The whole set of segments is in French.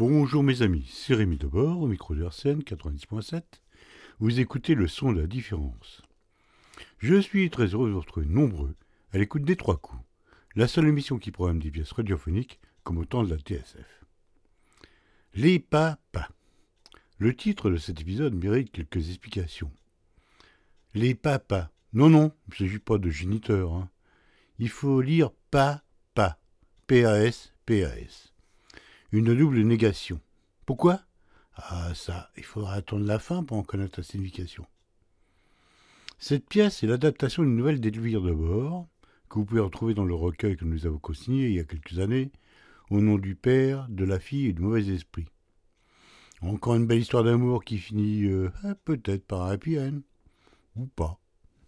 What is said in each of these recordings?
Bonjour mes amis, c'est Rémi Debord, au micro de RCN 90.7. Vous écoutez le son de la différence. Je suis très heureux de vous retrouver nombreux à l'écoute des Trois Coups, la seule émission qui programme des pièces radiophoniques comme au temps de la TSF. Les papas. Le titre de cet épisode mérite quelques explications. Les papas. Non, il ne s'agit pas de géniteur. Il faut lire papa. P-A-S, P-A-S. Une double négation. Pourquoi ? Ah ça, il faudra attendre la fin pour en connaître la signification. Cette pièce est l'adaptation d'une nouvelle d'Elvire Debord, que vous pouvez retrouver dans le recueil que nous avons co-signé il y a quelques années, au nom du père, de la fille et du mauvais esprit. Encore une belle histoire d'amour qui finit peut-être par un happy end, ou pas.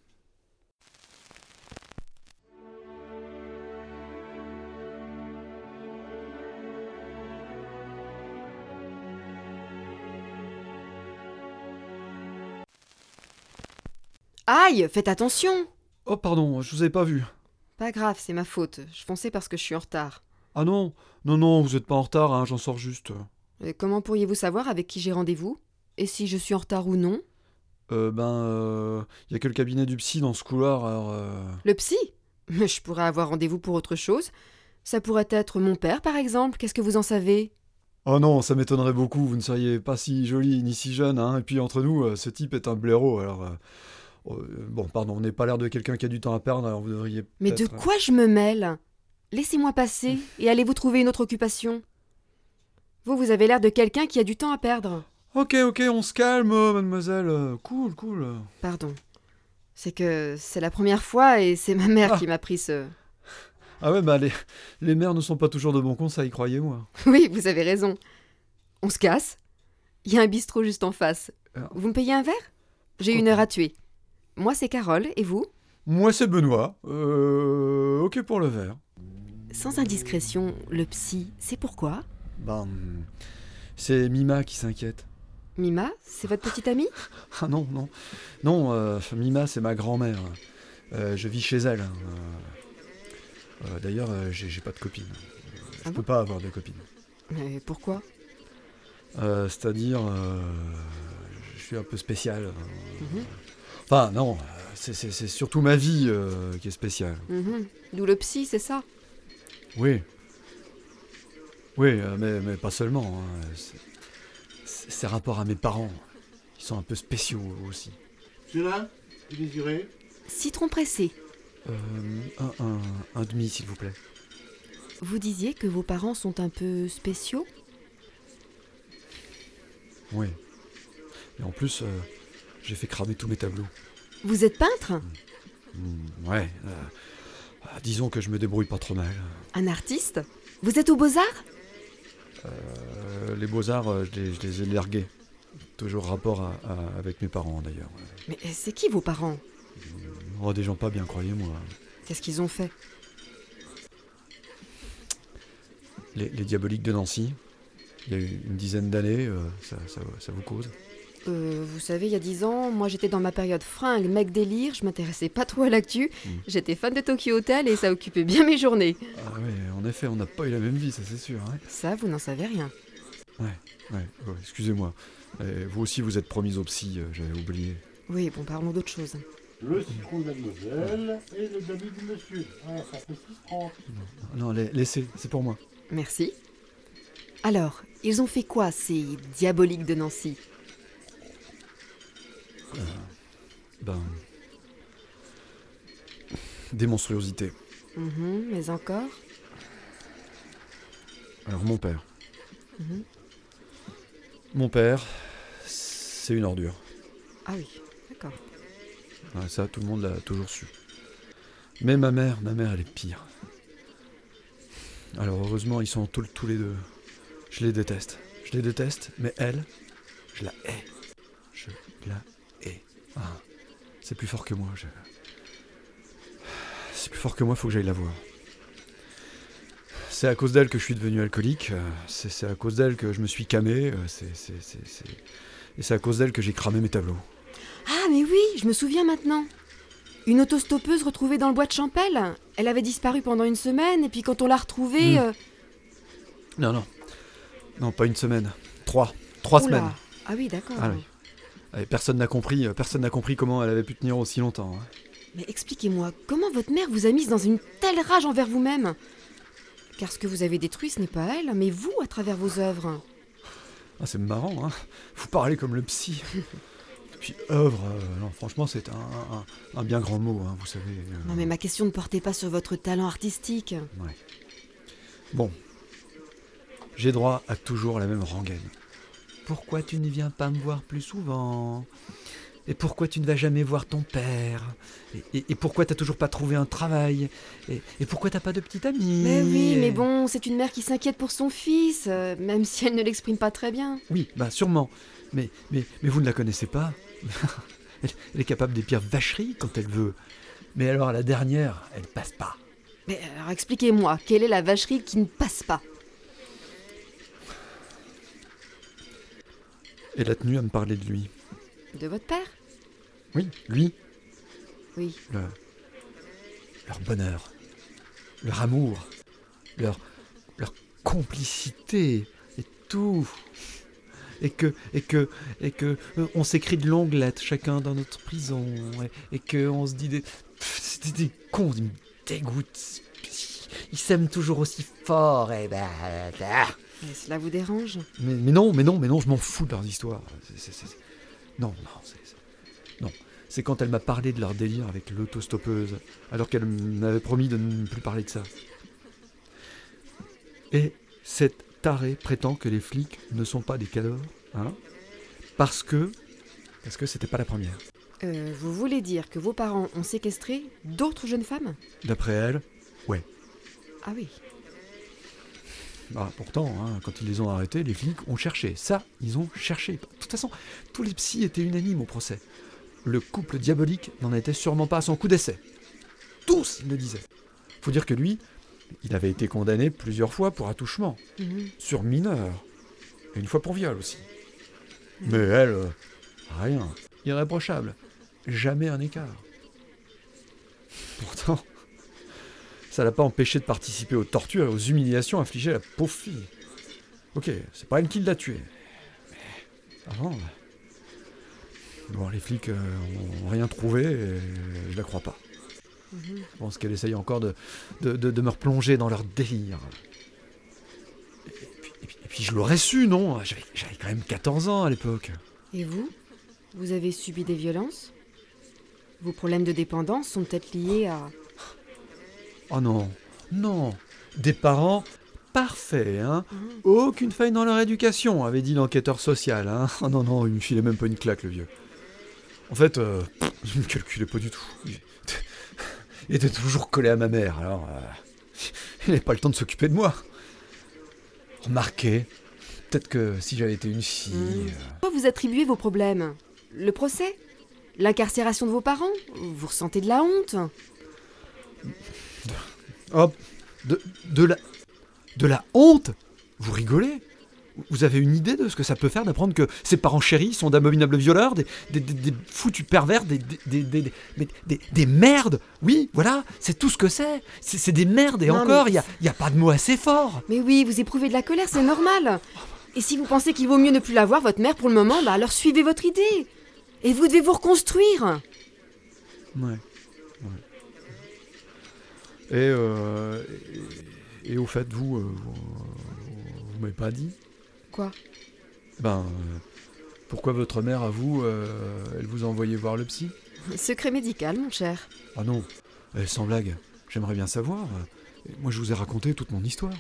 Aïe, faites attention! Oh pardon, je vous avais pas vu. Pas grave, c'est ma faute. Je fonçais parce que je suis en retard. Ah non, vous êtes pas en retard, j'en sors juste. Et comment pourriez-vous savoir avec qui j'ai rendez-vous? Et si je suis en retard ou non? Y a que le cabinet du psy dans ce couloir, alors Le psy? Mais je pourrais avoir rendez-vous pour autre chose. Ça pourrait être mon père, par exemple. Qu'est-ce que vous en savez? Oh non, ça m'étonnerait beaucoup, vous ne seriez pas si jolie ni si jeune, et puis entre nous, ce type est un blaireau, alors... on n'est pas l'air de quelqu'un qui a du temps à perdre, alors vous devriez Mais de peut-être... quoi je me mêle? Laissez-moi passer et allez vous trouver une autre occupation. Vous avez l'air de quelqu'un qui a du temps à perdre. Ok, on se calme, mademoiselle, cool. Pardon. C'est que c'est la première fois et c'est ma mère qui m'a pris ce... Ah ouais, les mères ne sont pas toujours de bons conseils, croyez-moi. Oui, vous avez raison. On se casse? Il y a un bistrot juste en face. Vous me payez un verre? J'ai une heure à tuer. Moi, c'est Carole, et vous? Moi, c'est Benoît. Ok pour le verre. Sans indiscrétion, le psy, c'est pourquoi? C'est Mima qui s'inquiète. Mima, c'est votre petite amie? Ah non, Mima, c'est ma grand-mère. Je vis chez elle. D'ailleurs, j'ai pas de copine. Je peux pas avoir de copine. Mais pourquoi? C'est-à-dire, je suis un peu spécial. Enfin, non, c'est surtout ma vie qui est spéciale. D'où le psy, c'est ça? Oui, mais pas seulement. C'est rapport à mes parents. Ils sont un peu spéciaux aussi. Cela, vous désirez ? Citron pressé. Un demi, s'il vous plaît. Vous disiez que vos parents sont un peu spéciaux? Oui. Et en plus, j'ai fait cramer tous mes tableaux. Vous êtes peintre? Ouais. Disons que je me débrouille pas trop mal. Un artiste? Vous êtes aux Beaux-Arts? Les beaux-arts, je les ai largués. Toujours rapport avec mes parents, d'ailleurs. Mais c'est qui vos parents? Oh, des gens pas bien, croyez-moi. Qu'est-ce qu'ils ont fait? Les diaboliques de Nancy. Il y a eu une dizaine d'années, ça vous cause? Vous savez, il y a 10 ans, moi j'étais dans ma période fringue, mec délire, je m'intéressais pas trop à l'actu. J'étais fan de Tokyo Hotel et ça occupait bien mes journées. Ah oui, en effet, on n'a pas eu la même vie, ça c'est sûr. Ça, vous n'en savez rien. Ouais, excusez-moi. Vous aussi, vous êtes promise au psy, j'avais oublié. Oui, bon, parlons d'autre chose. Le citron de mademoiselle et le demi du monsieur. Ça fait 6,30. Non, laissez, c'est pour moi. Merci. Alors, ils ont fait quoi, ces diaboliques de Nancy? Des monstruosités. Mais encore? Alors, mon père. Mon père, c'est une ordure. Ah oui, d'accord. Ça, tout le monde l'a toujours su. Mais ma mère, elle est pire. Alors, heureusement, ils sont tous les deux. Je les déteste, mais elle, je la hais. C'est plus fort que moi. C'est plus fort que moi, faut que j'aille la voir. C'est à cause d'elle que je suis devenu alcoolique. C'est à cause d'elle que je me suis camé. Et c'est à cause d'elle que j'ai cramé mes tableaux. Ah, mais oui, je me souviens maintenant. Une autostoppeuse retrouvée dans le bois de Champel. Elle avait disparu pendant une semaine, et puis quand on l'a retrouvée... Non. Non, pas une semaine. 3. 3 Oula. semaines. Ah oui, d'accord. Ah oui. Et personne n'a compris comment elle avait pu tenir aussi longtemps. Hein. Mais expliquez-moi, comment votre mère vous a mise dans une telle rage envers vous-même? Car ce que vous avez détruit, ce n'est pas elle, mais vous à travers vos œuvres. Ah, c'est marrant, hein. Vous parlez comme le psy. Puis œuvre, non, franchement, c'est un bien grand mot, hein, vous savez. Non mais ma question ne portait pas sur votre talent artistique. Ouais. Bon, j'ai droit à toujours la même rengaine. Pourquoi tu ne viens pas me voir plus souvent? Et pourquoi tu ne vas jamais voir ton père? Et pourquoi t'as toujours pas trouvé un travail? Et pourquoi t'as pas de petite amie? Mais oui, mais bon, c'est une mère qui s'inquiète pour son fils, même si elle ne l'exprime pas très bien. Oui, bah sûrement. Mais vous ne la connaissez pas. Elle est capable des pires vacheries quand elle veut. Mais alors la dernière, elle passe pas. Mais alors expliquez-moi, quelle est la vacherie qui ne passe pas? Elle a tenu à me parler de lui. De votre père? Oui, lui. Oui. Leur bonheur, leur amour, leur complicité et tout. Et que on s'écrit de longues lettres chacun dans notre prison et que on se dit c'est des cons, ils me dégoûtent. Ils s'aiment toujours aussi fort et Mais cela vous dérange? mais non, je m'en fous de leurs histoires. Non, c'est quand elle m'a parlé de leur délire avec l'autostoppeuse, alors qu'elle m'avait promis de ne plus parler de ça. Et cette tarée prétend que les flics ne sont pas des cadors, hein, parce que c'était pas la première. Vous voulez dire que vos parents ont séquestré d'autres jeunes femmes? D'après elle, ouais. Ah oui. Bah, pourtant, hein, quand ils les ont arrêtés, les flics ont cherché. Ça, ils ont cherché. De toute façon, tous les psys étaient unanimes au procès. Le couple diabolique n'en était sûrement pas à son coup d'essai. Tous, ils le disaient. Faut dire que lui, il avait été condamné plusieurs fois pour attouchement, sur mineur, et une fois pour viol aussi. Mais elle, rien, irréprochable, jamais un écart. Pourtant, ça l'a pas empêché de participer aux tortures et aux humiliations infligées à la pauvre fille. Ok, c'est pas elle qui l'a tuée. Mais avant, bon, les flics ont rien trouvé et je la crois pas. Je pense qu'elle essaye encore de me replonger dans leur délire. Et puis je l'aurais su, non? J'avais quand même 14 ans à l'époque. Et vous? Vous avez subi des violences? Vos problèmes de dépendance sont peut-être liés à... Oh non. Des parents parfaits, hein. Aucune faille dans leur éducation, avait dit l'enquêteur social, hein. Oh non, il me filait même pas une claque, le vieux. En fait, je me calculais pas du tout. Il était toujours collé à ma mère, alors il n'avait pas le temps de s'occuper de moi. Remarquez, peut-être que si j'avais été une fille... Pourquoi vous attribuez vos problèmes? Le procès? L'incarcération de vos parents? Vous ressentez de la honte? Hop, de la honte? Vous rigolez? Vous avez une idée de ce que ça peut faire d'apprendre que ses parents chéris sont d'abominables violeurs, des foutus pervers, des merdes? Oui, voilà, c'est tout ce que c'est. C'est des merdes, et Non, encore, il mais... y a pas de mot assez fort. Mais oui, vous éprouvez de la colère, c'est normal. Et si vous pensez qu'il vaut mieux ne plus la voir, votre mère, pour le moment, bah alors suivez votre idée. Et vous devez vous reconstruire. Ouais. Et au fait, vous m'avez pas dit? Quoi? Pourquoi votre mère, à vous, elle vous a envoyé voir le psy? Secret médical, mon cher. Ah non, sans blague, j'aimerais bien savoir. Moi, je vous ai raconté toute mon histoire.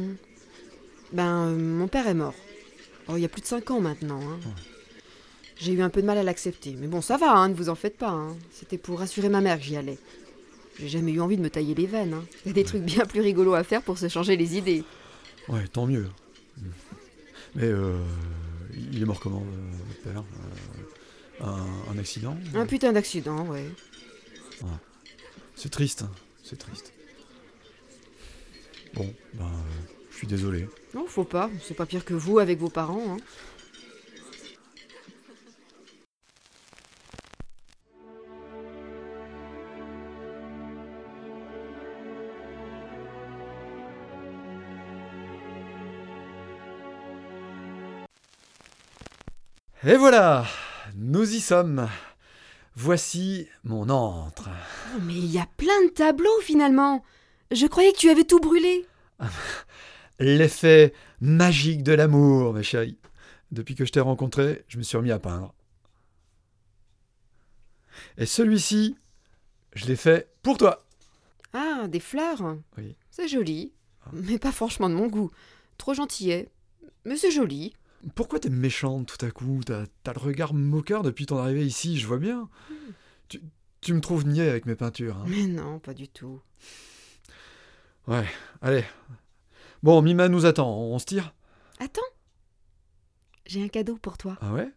Mon père est mort. Oh, il y a plus de 5 ans maintenant. Hein. Ouais. J'ai eu un peu de mal à l'accepter. Mais bon, ça va, hein, ne vous en faites pas. Hein. C'était pour rassurer ma mère que j'y allais. J'ai jamais eu envie de me tailler les veines. Hein. Il y a des trucs bien plus rigolos à faire pour se changer les idées. Ouais, tant mieux. Mais il est mort comment, votre père? Un accident? Un putain d'accident, ouais. Ah. C'est triste, hein. C'est triste. Bon, je suis désolé. Non, faut pas. C'est pas pire que vous avec vos parents. Hein. Et voilà, nous y sommes. Voici mon antre. Oh, mais il y a plein de tableaux finalement. Je croyais que tu avais tout brûlé. L'effet magique de l'amour, ma chérie. Depuis que je t'ai rencontré, je me suis remis à peindre. Et celui-ci, je l'ai fait pour toi. Ah, des fleurs. Oui. C'est joli, mais pas franchement de mon goût. Trop gentillet, mais c'est joli. Pourquoi t'es méchante tout à coup? T'as le regard moqueur depuis ton arrivée ici, je vois bien. Tu me trouves niais avec mes peintures. Hein. Mais non, pas du tout. Ouais, allez. Bon, Mima nous attend, on se tire? Attends, j'ai un cadeau pour toi. Ah ouais?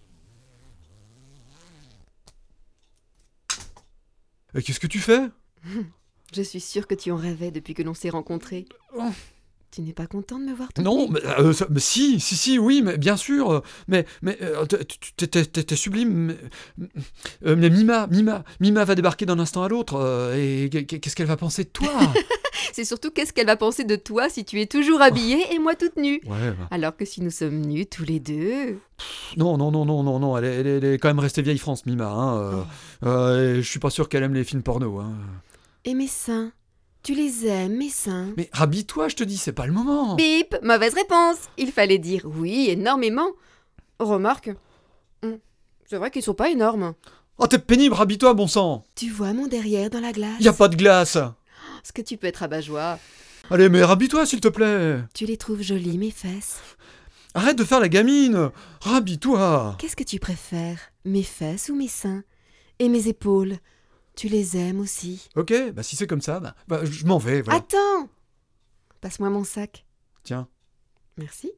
Et qu'est-ce que tu fais? Je suis sûre que tu en rêvais depuis que l'on s'est rencontrés. Oh. Tu n'es pas content de me voir toute Non, nue? mais si, oui, mais bien sûr. Mais t'es sublime. Mais Mima va débarquer d'un instant à l'autre. Et qu'est-ce qu'elle va penser de toi? C'est surtout qu'est-ce qu'elle va penser de toi si tu es toujours habillée et moi toute nue. Ouais, bah. Alors que si nous sommes nus tous les deux... Non, elle est quand même restée vieille France, Mima. Hein. Et je suis pas sûr qu'elle aime les films porno. Hein. Et mes seins? Tu les aimes, mes seins? Mais rhabille-toi, je te dis, c'est pas le moment. Bip! Mauvaise réponse! Il fallait dire oui, énormément. Remarque, c'est vrai qu'ils sont pas énormes. Oh, t'es pénible, rhabille-toi, bon sang. Tu vois mon derrière dans la glace? Y a pas de glace. Ce que tu peux être rabat-joie. Allez, mais rhabille-toi, s'il te plaît. Tu les trouves jolies, mes fesses? Arrête de faire la gamine. Rhabille-toi. Qu'est-ce que tu préfères? Mes fesses ou mes seins? Et mes épaules? Tu les aimes aussi? Ok, bah si c'est comme ça, bah, je m'en vais, voilà. Attends! Passe-moi mon sac. Tiens. Merci.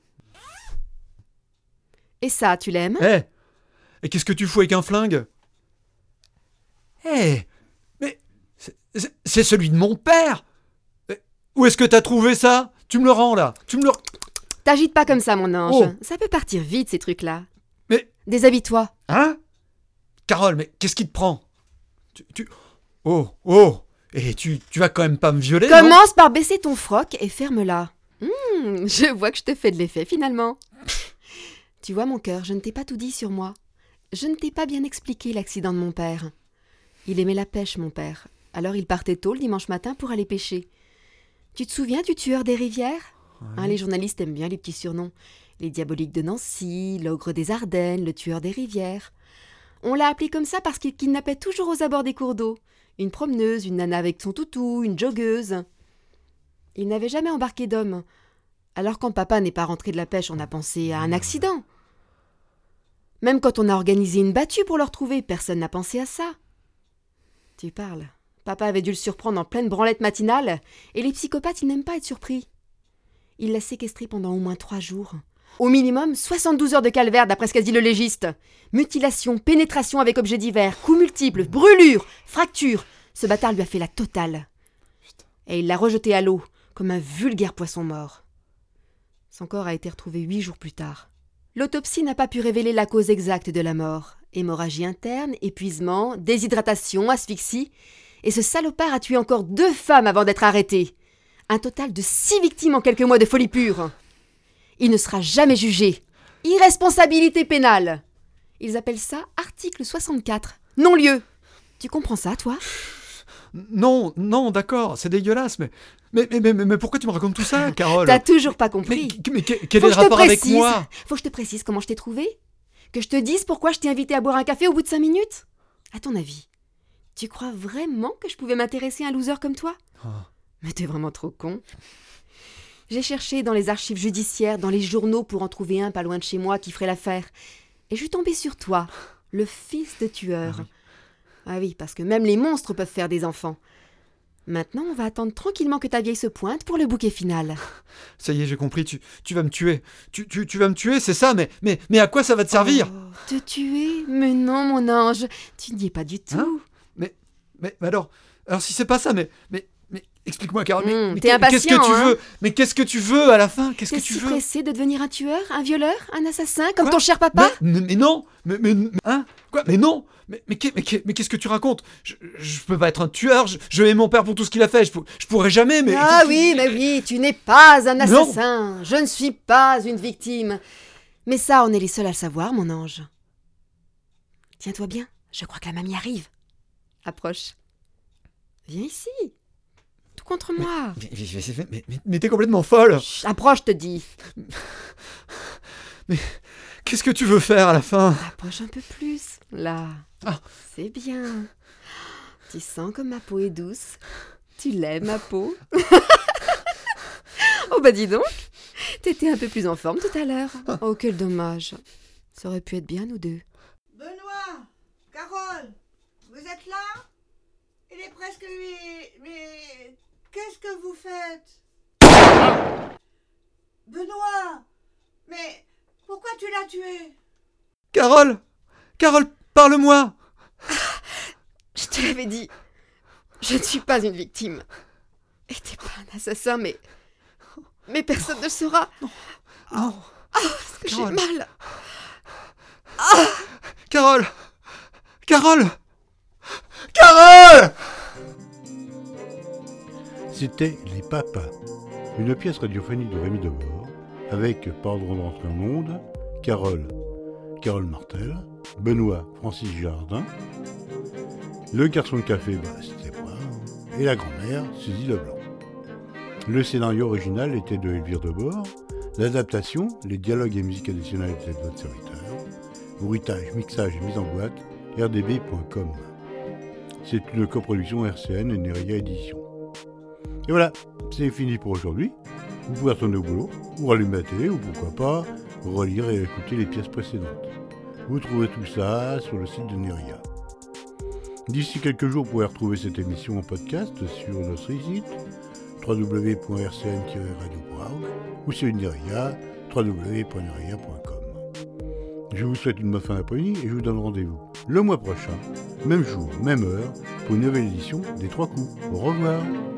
Et ça, tu l'aimes? Hé! Et qu'est-ce que tu fous avec un flingue? Hé! Mais c'est celui de mon père! Où est-ce que t'as trouvé ça? Tu me le rends là! Tu me le... T'agites pas comme ça, mon ange. Oh. Ça peut partir vite, ces trucs-là. Mais... Déshabille-toi. Hein? Carole, mais qu'est-ce qui te prend? Oh! Et tu vas quand même pas me violer, non? Commence par baisser ton froc et ferme-la. Je vois que je te fais de l'effet, finalement. Tu vois, mon cœur, je ne t'ai pas tout dit sur moi. Je ne t'ai pas bien expliqué l'accident de mon père. Il aimait la pêche, mon père. Alors il partait tôt le dimanche matin pour aller pêcher. Tu te souviens du tueur des rivières? Ouais. Les journalistes aiment bien les petits surnoms. Les diaboliques de Nancy, l'ogre des Ardennes, le tueur des rivières. On l'a appelé comme ça parce qu'il kidnappait toujours aux abords des cours d'eau. Une promeneuse, une nana avec son toutou, une joggeuse. Il n'avait jamais embarqué d'homme. Alors quand papa n'est pas rentré de la pêche, on a pensé à un accident. Même quand on a organisé une battue pour le retrouver, personne n'a pensé à ça. Tu parles. Papa avait dû le surprendre en pleine branlette matinale, et les psychopathes, ils n'aiment pas être surpris. Il l'a séquestré pendant au moins 3 jours. Au minimum, 72 heures de calvaire, d'après ce qu'a dit le légiste. Mutilation, pénétration avec objets divers, coups multiples, brûlures, fractures. Ce bâtard lui a fait la totale. Et il l'a rejeté à l'eau, comme un vulgaire poisson mort. Son corps a été retrouvé 8 jours plus tard. L'autopsie n'a pas pu révéler la cause exacte de la mort. Hémorragie interne, épuisement, déshydratation, asphyxie. Et ce salopard a tué encore 2 femmes avant d'être arrêté. Un total de 6 victimes en quelques mois de folie pure. Il ne sera jamais jugé. Irresponsabilité pénale. Ils appellent ça article 64. Non-lieu. Tu comprends ça, toi? Non, d'accord, c'est dégueulasse, mais pourquoi tu me racontes tout ça, Carole? T'as toujours pas compris. Mais quel est le rapport avec moi? Faut que je te précise comment je t'ai trouvé? Que je te dise pourquoi je t'ai invité à boire un café au bout de 5 minutes? À ton avis, tu crois vraiment que je pouvais m'intéresser à un loser comme toi? Mais t'es vraiment trop con. J'ai cherché dans les archives judiciaires, dans les journaux pour en trouver un pas loin de chez moi qui ferait l'affaire. Et je suis tombée sur toi, le fils de tueur. Ah oui, parce que même les monstres peuvent faire des enfants. Maintenant, on va attendre tranquillement que ta vieille se pointe pour le bouquet final. Ça y est, j'ai compris, tu vas me tuer. Tu vas me tuer, c'est ça, mais à quoi ça va te servir? Te tuer? Mais non, mon ange, tu n'y es pas du tout. Hein? Mais alors si c'est pas ça, mais explique-moi, Carole, mais t'es impatient, qu'est-ce que tu veux? Mais qu'est-ce que tu veux à la fin? Qu'est-ce que T'es tu si veux? pressé de devenir un tueur, un violeur, un assassin, comme Quoi? ton cher papa? Mais non, hein? Quoi? Mais non! Mais qu'est-ce que tu racontes? Je peux pas être un tueur, je hais mon père pour tout ce qu'il a fait, je pourrais jamais, mais... Ah oui, mais oui, tu n'es pas un assassin, je ne suis pas une victime. Mais ça, on est les seuls à le savoir, mon ange. Tiens-toi bien, je crois que la mamie arrive. Approche. Viens ici. Tout contre moi. Mais t'es complètement folle. Chut, approche, te dis. Mais qu'est-ce que tu veux faire à la fin? Approche un peu plus. Là. Ah. C'est bien. Tu sens comme ma peau est douce. Tu l'aimes, ma peau? Oh bah dis donc. T'étais un peu plus en forme tout à l'heure. Oh, quel dommage. Ça aurait pu être bien, nous deux. Benoît, Carole, vous êtes là? Il est presque 8, mais qu'est-ce que vous faites? Benoît, mais pourquoi tu l'as tué? Carole! Carole, parle-moi! Je te l'avais dit. Je ne suis pas une victime. Et t'es pas un assassin, mais personne ne le saura. Non. Ah, parce que j'ai Carole. mal. Carole! Carole! Carole! C'était Les Papas, une pièce radiophonique de Rémi Debord, avec, par ordre d'entrée en monde, Carole Martel, Benoît Francis Jardin, le garçon de café, c'était moi, et la grand-mère, Suzy Leblanc. Le scénario original était de Elvire Debord, l'adaptation, les dialogues et musique additionnelle étaient de votre serviteur, bruitage, mixage et mise en boîte, rdb.com. C'est une coproduction RCN et Neria Édition. Et voilà, c'est fini pour aujourd'hui. Vous pouvez retourner au boulot, ou rallumer la télé, ou pourquoi pas, relire et écouter les pièces précédentes. Vous trouvez tout ça sur le site de Neria. D'ici quelques jours, vous pourrez retrouver cette émission en podcast sur notre site www.rcn-radio.org ou sur Neria, www.neria.com. Je vous souhaite une bonne fin d'après-midi et je vous donne rendez-vous le mois prochain, même jour, même heure, pour une nouvelle édition des 3 coups. Au revoir.